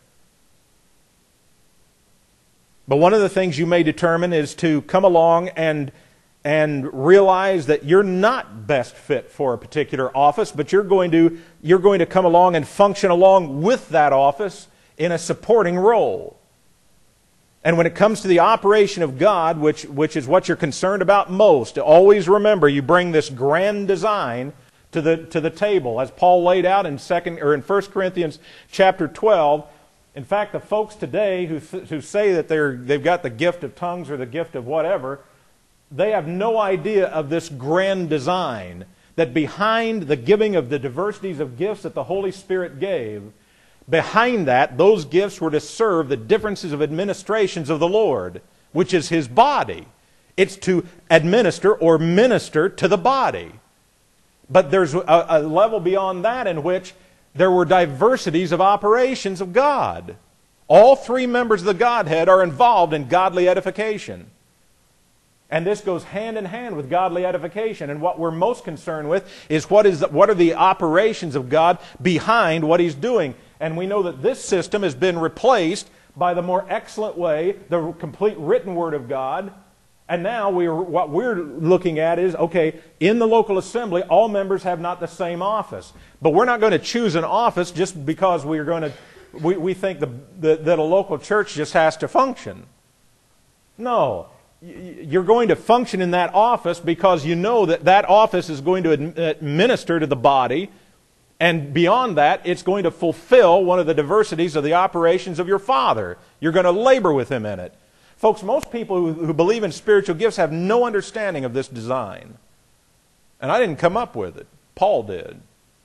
But one of the things you may determine is to come along and realize that you're not best fit for a particular office, but you're going to come along and function along with that office in a supporting role. And when it comes to the operation of God, which is what you're concerned about most, always remember you bring this grand design to the table, as Paul laid out in 1 Corinthians chapter 12. In fact, the folks today who say that they've got the gift of tongues or the gift of whatever, they have no idea of this grand design, that behind the giving of the diversities of gifts that the Holy Spirit gave, behind that, those gifts were to serve the differences of administrations of the Lord, which is His body. It's to administer or minister to the body. But there's a level beyond that in which there were diversities of operations of God. All three members of the Godhead are involved in godly edification. And this goes hand in hand with godly edification. And what we're most concerned with is what are the operations of God behind what He's doing. And we know that this system has been replaced by the more excellent way, the complete written Word of God. And now what we're looking at is, okay, in the local assembly, all members have not the same office. But we're not going to choose an office just because we think that a local church just has to function. No. You're going to function in that office because you know that office is going to minister to the body, and beyond that, it's going to fulfill one of the diversities of the operations of your Father. You're going to labor with Him in it. Folks, most people who believe in spiritual gifts have no understanding of this design. And I didn't come up with it. Paul did.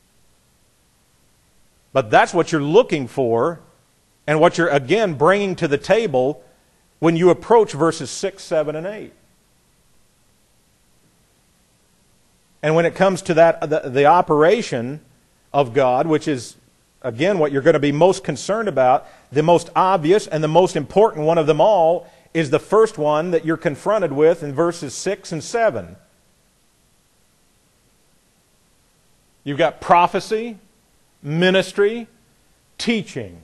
But that's what you're looking for, and what you're, again, bringing to the table when you approach verses 6, 7, and 8. And when it comes to the operation of God, which is, again, what you're going to be most concerned about, the most obvious and the most important one of them all is the first one that you're confronted with in verses 6 and 7. You've got prophecy, ministry, teaching.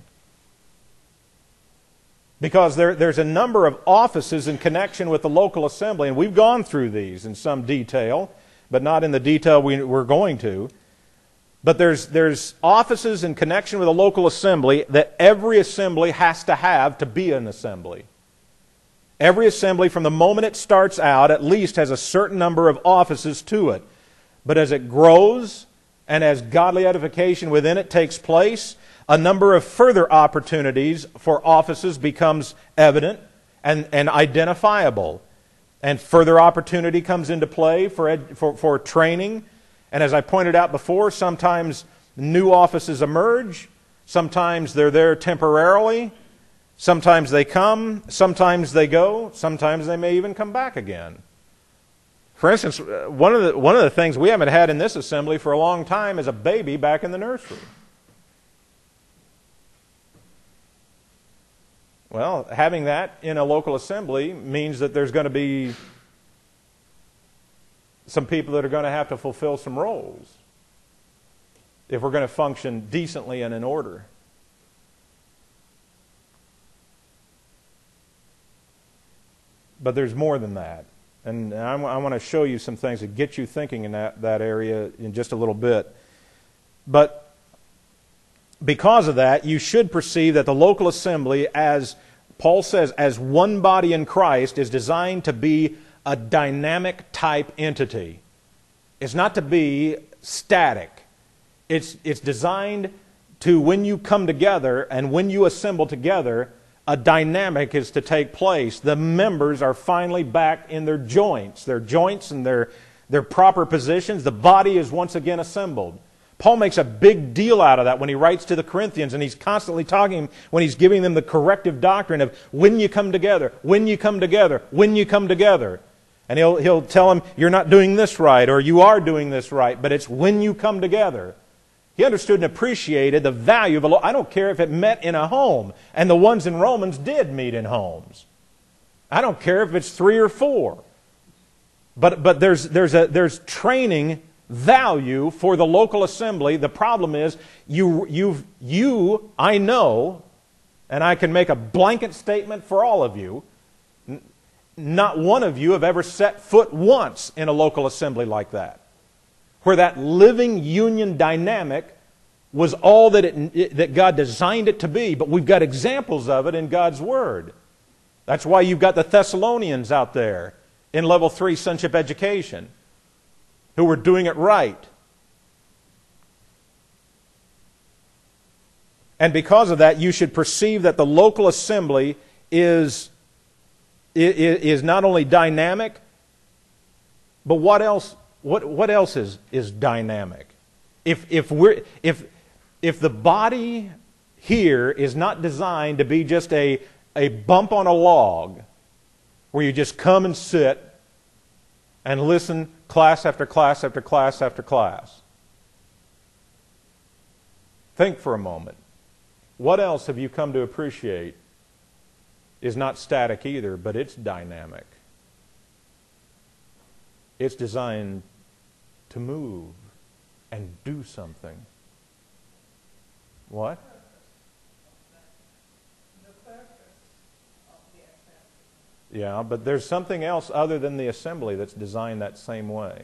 Because there's a number of offices in connection with the local assembly, and we've gone through these in some detail, but not in the detail we're going to. But there's offices in connection with a local assembly that every assembly has to have to be an assembly. Every assembly, from the moment it starts out, at least has a certain number of offices to it. But as it grows, and as godly edification within it takes place, a number of further opportunities for offices becomes evident and identifiable. And further opportunity comes into play for training. And as I pointed out before, sometimes new offices emerge. Sometimes they're there temporarily. Sometimes they come. Sometimes they go. Sometimes they may even come back again. For instance, one of the things we haven't had in this assembly for a long time is a baby back in the nursery. Well, having that in a local assembly means that there's going to be some people that are going to have to fulfill some roles if we're going to function decently and in order. But there's more than that. And I want to show you some things that get you thinking in that area in just a little bit. But because of that, you should perceive that the local assembly, as Paul says, as one body in Christ, is designed to be a dynamic type entity. It's not to be static. It's designed to, when you come together and when you assemble together, a dynamic is to take place. The members are finally back in their joints and their proper positions. The body is once again assembled. Paul makes a big deal out of that when he writes to the Corinthians, and he's constantly talking when he's giving them the corrective doctrine of when you come together, when you come together, when you come together. And he'll tell them, you're not doing this right, or you are doing this right, but it's when you come together. He understood and appreciated the value of a I don't care if it met in a home, and the ones in Romans did meet in homes. I don't care if it's 3 or 4. But there's training value for the local assembly. The problem is I know, and I can make a blanket statement for all of you, not one of you have ever set foot once in a local assembly like that, where that living union dynamic was all that God designed it to be. But we've got examples of it in God's Word. That's why you've got the Thessalonians out there in level 3 sonship education who were doing it right. And because of that, you should perceive that the local assembly is not only dynamic, but what else is dynamic? If the body here is not designed to be just a bump on a log where you just come and sit and listen class after class after class after class. Think for a moment. What else have you come to appreciate is not static either, but it's dynamic. It's designed to move and do something. What? Yeah, but there's something else other than the assembly that's designed that same way.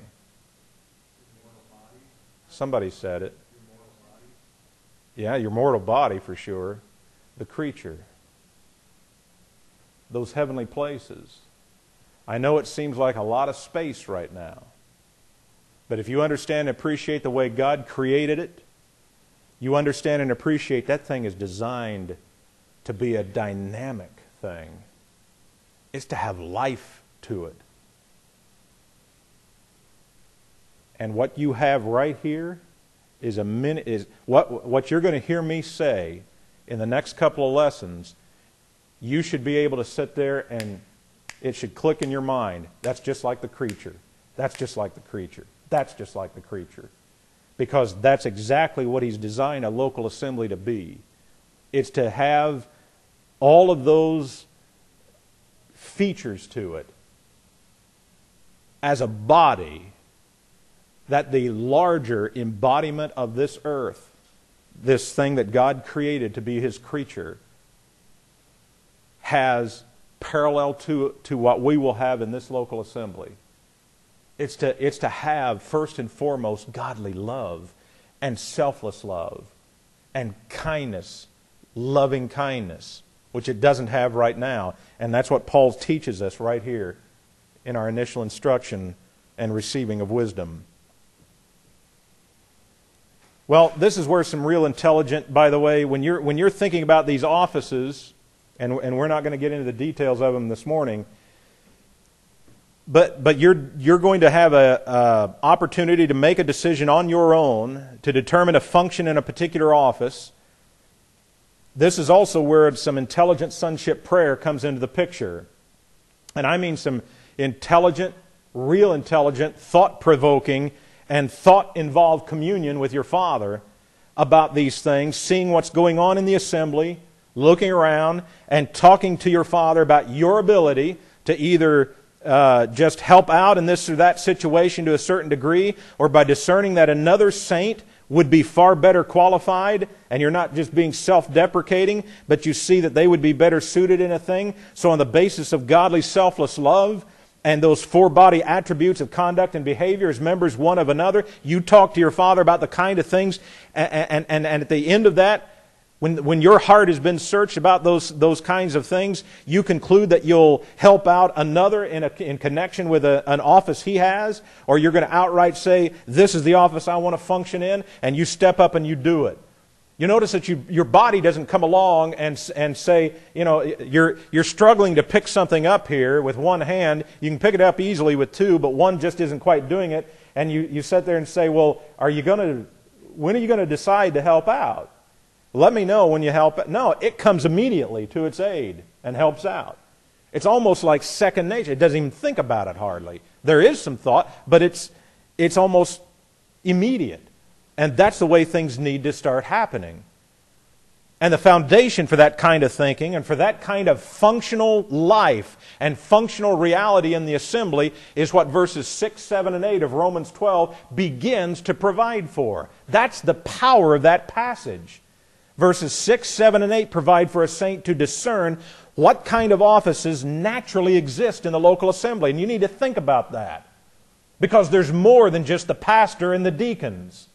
Somebody said it. Yeah, your mortal body for sure. The creature. Those heavenly places. I know it seems like a lot of space right now. But if you understand and appreciate the way God created it, you understand and appreciate that thing is designed to be a dynamic thing. It's to have life to it. And what you have right here is what you're going to hear me say in the next couple of lessons. You should be able to sit there and it should click in your mind. That's just like the creature. That's just like the creature. That's just like the creature. Because that's exactly what He's designed a local assembly to be. It's to have all of those features to it as a body, that the larger embodiment of this earth, this thing that God created to be His creature, has parallel to what we will have in this local assembly. It's to have, first and foremost, godly love and selfless love and kindness, loving kindness, which it doesn't have right now. And that's what Paul teaches us right here in our initial instruction and receiving of wisdom. Well, this is where some real intelligent, by the way, when you're thinking about these offices, and we're not going to get into the details of them this morning, but you're going to have a opportunity to make a decision on your own to determine a function in a particular office. This is also where some intelligent sonship prayer comes into the picture. And I mean some intelligent, real intelligent, thought-provoking, and thought-involved communion with your Father about these things, seeing what's going on in the assembly, looking around, and talking to your Father about your ability to either just help out in this or that situation to a certain degree, or by discerning that another saint would be far better qualified, and you're not just being self-deprecating, but you see that they would be better suited in a thing. So on the basis of godly selfless love and those 4 body attributes of conduct and behavior as members one of another, you talk to your Father about the kind of things, and at the end of that, when your heart has been searched about those kinds of things, you conclude that you'll help out another in connection with an office he has, or you're going to outright say, this is the office I want to function in, and you step up and you do it. You notice that your body doesn't come along and say, you're struggling to pick something up here with one hand. You can pick it up easily with 2, but one just isn't quite doing it. And you sit there and say, well, when are you going to decide to help out? Let me know when you help. No, it comes immediately to its aid and helps out. It's almost like second nature. It doesn't even think about it hardly. There is some thought, but it's almost immediate. And that's the way things need to start happening. And the foundation for that kind of thinking and for that kind of functional life and functional reality in the assembly is what verses 6, 7, and 8 of Romans 12 begins to provide for. That's the power of that passage. Verses 6, 7, and 8 provide for a saint to discern what kind of offices naturally exist in the local assembly. And you need to think about that. Because there's more than just the pastor and the deacons.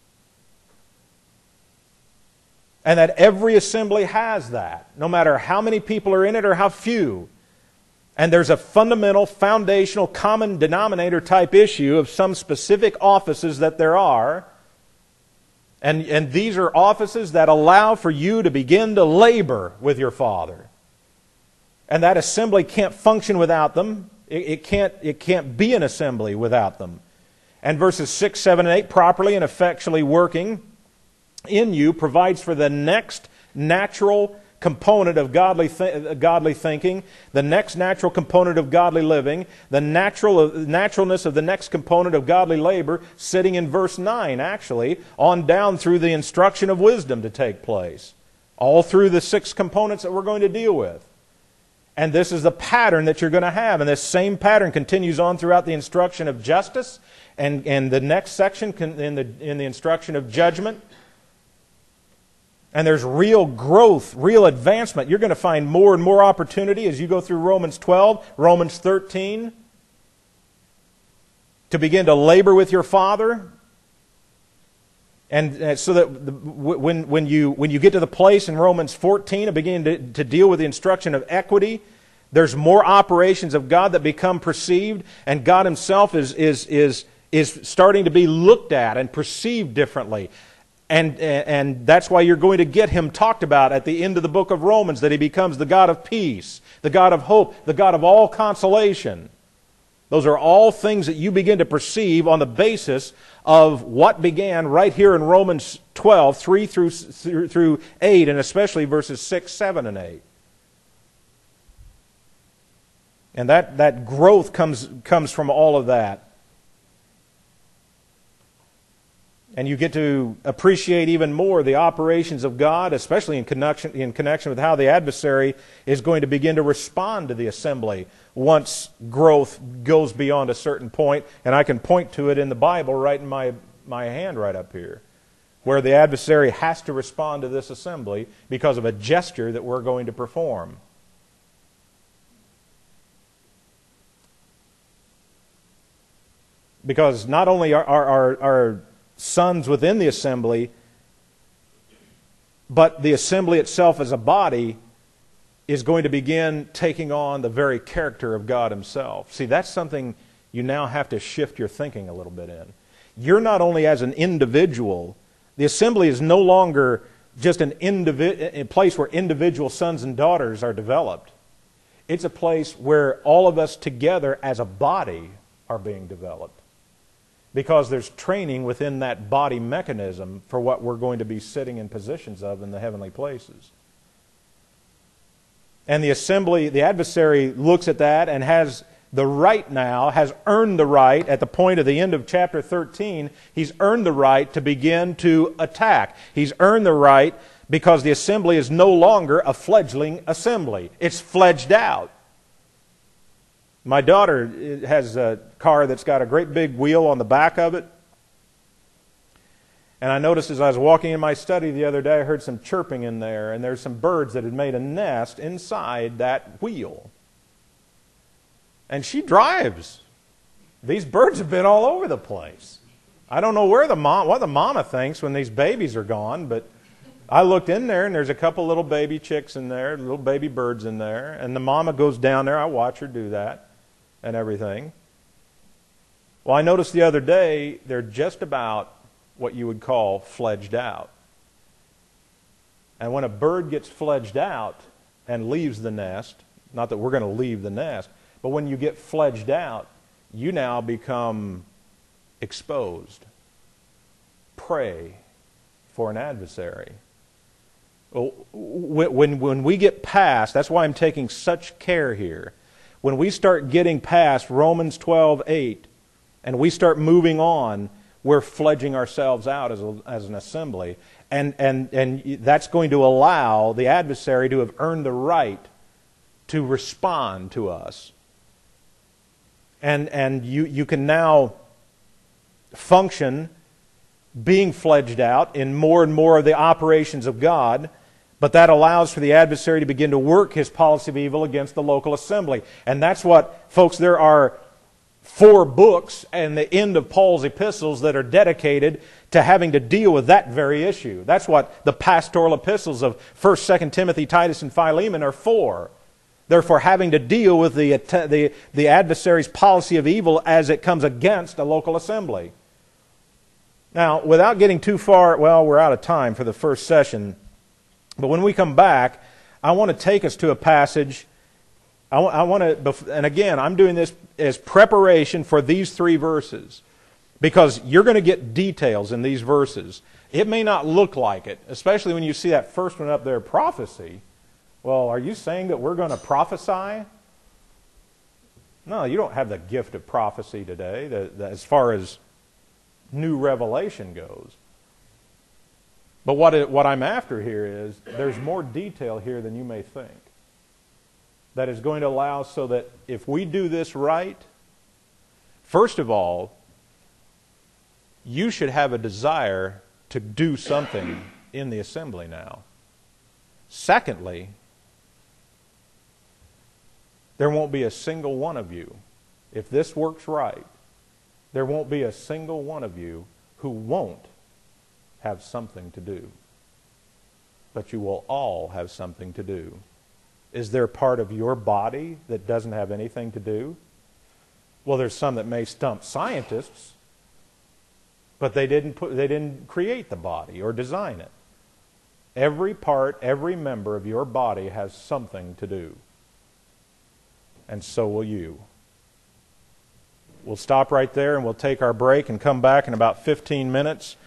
And that every assembly has that, no matter how many people are in it or how few. And there's a fundamental, foundational, common denominator type issue of some specific offices that there are. And these are offices that allow for you to begin to labor with your Father. And that assembly can't function without them. It can't be an assembly without them. And verses 6, 7, and 8, properly and effectually working in you provides for the next natural component of godly thinking, the next natural component of godly living, the naturalness of the next component of godly labor, sitting in verse 9, actually, on down through the instruction of wisdom to take place. All through the 6 components that we're going to deal with. And this is the pattern that you're going to have. And this same pattern continues on throughout the instruction of justice and the next section in the instruction of judgment. And there's real growth, real advancement. You're going to find more and more opportunity as you go through Romans 12, Romans 13, to begin to labor with your Father. And so that when you get to the place in Romans 14 of beginning to deal with the instruction of equity, there's more operations of God that become perceived, and God Himself is starting to be looked at and perceived differently. And that's why you're going to get Him talked about at the end of the book of Romans, that He becomes the God of peace, the God of hope, the God of all consolation. Those are all things that you begin to perceive on the basis of what began right here in Romans 12, 3 through 8, and especially verses 6, 7, and 8. And that growth comes from all of that. And you get to appreciate even more the operations of God, especially in connection with how the adversary is going to begin to respond to the assembly once growth goes beyond a certain point. And I can point to it in the Bible right in my hand right up here, where the adversary has to respond to this assembly because of a gesture that we're going to perform. Because not only are sons within the assembly, but the assembly itself as a body is going to begin taking on the very character of God Himself. See, that's something you now have to shift your thinking a little bit in. You're not only as an individual, the assembly is no longer just a place where individual sons and daughters are developed. It's a place where all of us together as a body are being developed. Because there's training within that body mechanism for what we're going to be sitting in positions of in the heavenly places. And the assembly, the adversary looks at that and has the right now, has earned the right at the point of the end of chapter 13, he's earned the right to begin to attack. He's earned the right because the assembly is no longer a fledgling assembly. It's fledged out. My daughter has a car that's got a great big wheel on the back of it. And I noticed as I was walking in my study the other day, I heard some chirping in there, and there's some birds that had made a nest inside that wheel. And she drives. These birds have been all over the place. I don't know what the mama thinks when these babies are gone, but I looked in there, and there's a couple little baby chicks in there, little baby birds in there, and the mama goes down there. I watch her do that and everything. Well, I noticed the other day, they're just about what you would call fledged out. And when a bird gets fledged out and leaves the nest, not that we're going to leave the nest, but when you get fledged out, you now become exposed, prey for an adversary. Well, when we get past, that's why I'm taking such care here. When we start getting past Romans 12:8, and we start moving on, we're fledging ourselves out as an assembly. And that's going to allow the adversary to have earned the right to respond to us. And you can now function being fledged out in more and more of the operations of God, but that allows for the adversary to begin to work his policy of evil against the local assembly. And that's what, folks, there are 4 books and the end of Paul's epistles that are dedicated to having to deal with that very issue. That's what the pastoral epistles of 1st, 2nd Timothy, Titus, and Philemon are for. They're for having to deal with the adversary's policy of evil as it comes against a local assembly. Now, without getting too far, well, we're out of time for the first session, but when we come back, I want to take us to a passage. I want to, and again, I'm doing this as preparation for these 3 verses, because you're going to get details in these verses. It may not look like it, especially when you see that first one up there, prophecy. Well, are you saying that we're going to prophesy? No, you don't have the gift of prophecy today, as far as new revelation goes. But what I'm after here is, there's more detail here than you may think, that is going to allow so that if we do this right, first of all, you should have a desire to do something in the assembly now. Secondly, there won't be a single one of you, if this works right, there won't be a single one of you who won't have something to do. But you will all have something to do. Is there part of your body that doesn't have anything to do? Well, there's some that may stump scientists, but they didn't create the body or design it. Every part, every member of your body has something to do. And so will you. We'll stop right there and we'll take our break and come back in about 15 minutes.